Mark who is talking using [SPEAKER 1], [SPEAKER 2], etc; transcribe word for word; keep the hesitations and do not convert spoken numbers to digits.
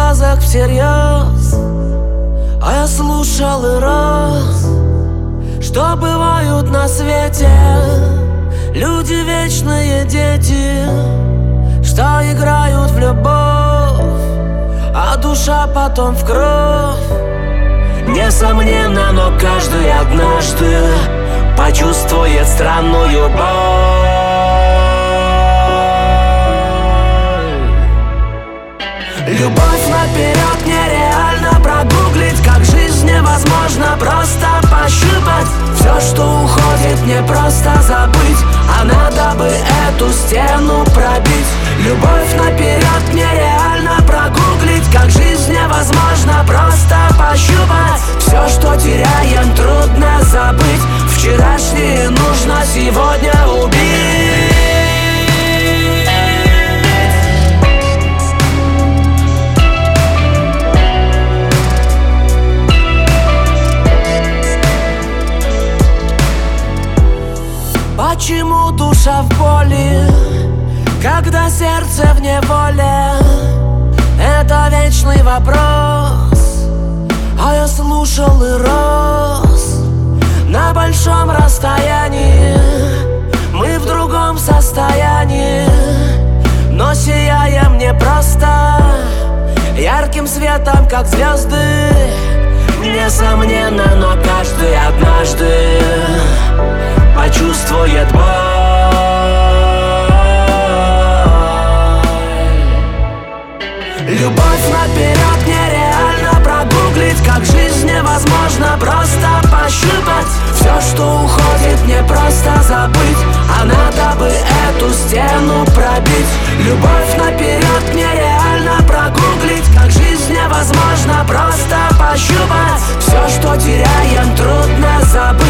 [SPEAKER 1] сказок всерьез, а я слушал и рос. Что бывают на свете люди, вечные дети, что играют в любовь, а душа потом в кровь. Несомненно, но каждый однажды почувствует странную боль. Любовь наперед нереально прогуглить, как жизнь невозможно просто пощупать. Все, что уходит, не просто забыть, а надо бы эту стену пробить. Любовь наперед нереально прогуглить, как жизнь невозможно просто пощупать. Все, что теряем, трудно забыть. Вчерашнее нужно сегодня убить. Почему душа в боли, когда сердце в неволе? Это вечный вопрос, а я слушал и рос. На большом расстоянии мы в другом состоянии, но сияем не просто ярким светом, как звезды. Несомненно, но каждый однажды почувствует боль. Любовь наперед нереально прогуглить, как жизнь невозможно просто пощупать. Все, что уходит, не просто забыть, а надо бы эту стену пробить. Любовь наперед нереально прогуглить, как жизнь невозможно просто пощупать. Все, что теряем, трудно забыть.